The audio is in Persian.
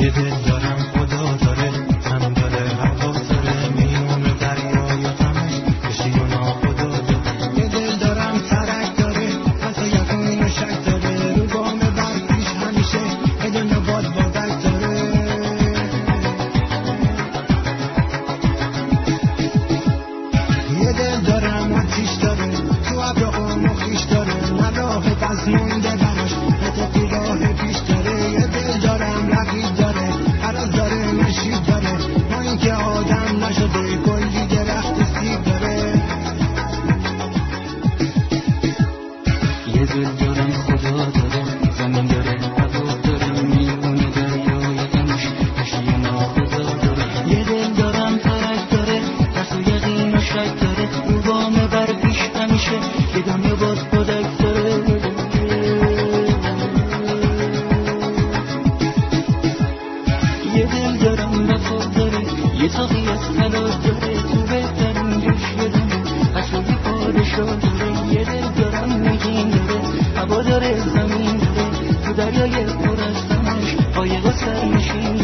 یه دل دارم خدا داره، زمین داره هوا داره، میون دریا یا غمش کشتی و ناخدا داره. یه دل دارم ترک داره، حتی یقین و شک داره، رو گام برفیش همیشه یه دنیا باد بادک داره. یه دل دارم آتیش داره، تو ابرقم و خیش داره، نه راه بز مونده براش اتفاقی راه پیش داره. یه دل دارم رقیب داره، عرض داره نشید داره، ما این که آدم نشده کلی درخت سیب داره. یه دل دارم خدا داره، زمین داره هوا داره، میون دریای غمش کشتی ناخدا داره. یه دل دارم ترک داره، ترس و یقین و شک داره، رو گام بر پیش همیشه یه دنیا باز بادک داره. یه دل دارم وفا داره، یه تاقی از طلا داره، تو بهترین جوش یه دمه اصولی پادشاه داره. یه دل دارم نگین داره، هوا داره زمین داره، تو دریای پر از غمش قایق و سرنشین